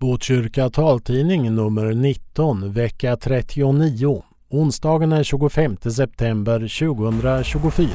Botkyrka taltidning nummer 19, vecka 39, onsdagen den 25 september 2024.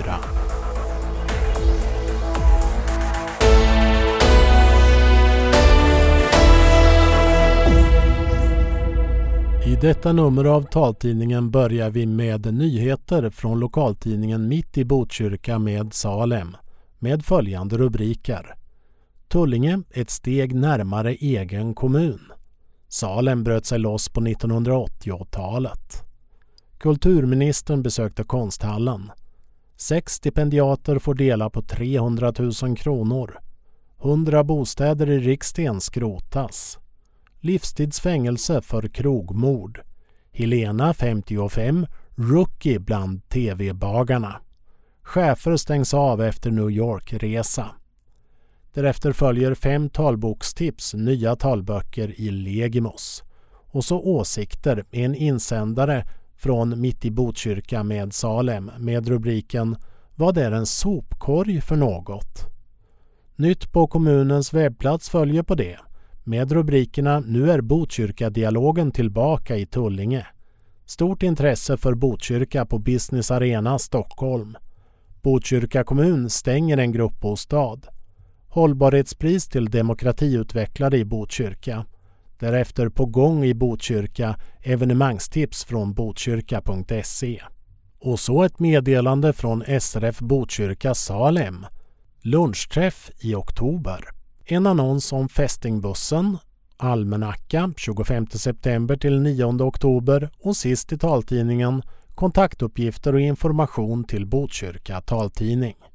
I detta nummer av taltidningen börjar vi med nyheter från lokaltidningen Mitt i Botkyrka med Salem, med följande rubriker. Tullinge, ett steg närmare egen kommun. Salem bröt sig loss på 1980-talet. Kulturministern besökte konsthallen. 6 stipendiater får dela på 300 000 kronor. 100 bostäder i Riksten skrotas. Livstidsfängelse för krogmord. Helena 55, rookie bland tv-bagarna. Chefer stängs av efter New York-resa. Därefter följer 5 talbokstips, nya talböcker i Legimos. Och så åsikter, en insändare från Mitt i Botkyrka med Salem med rubriken "Vad är en sopkorg för något?" Nytt på kommunens webbplats följer på det, med rubrikerna "Nu är Botkyrka-dialogen tillbaka i Tullinge". Stort intresse för Botkyrka på Business Arena, Stockholm. Botkyrka kommun stänger en gruppbostad. Hållbarhetspris till demokratiutvecklare i Botkyrka. Därefter på gång i Botkyrka evenemangstips från botkyrka.se. Och så ett meddelande från SRF Botkyrka Salem. Lunchträff i oktober. En annons om fästingbussen, almanacka 25 september till 9 oktober och sist i taltidningen kontaktuppgifter och information till Botkyrka taltidning.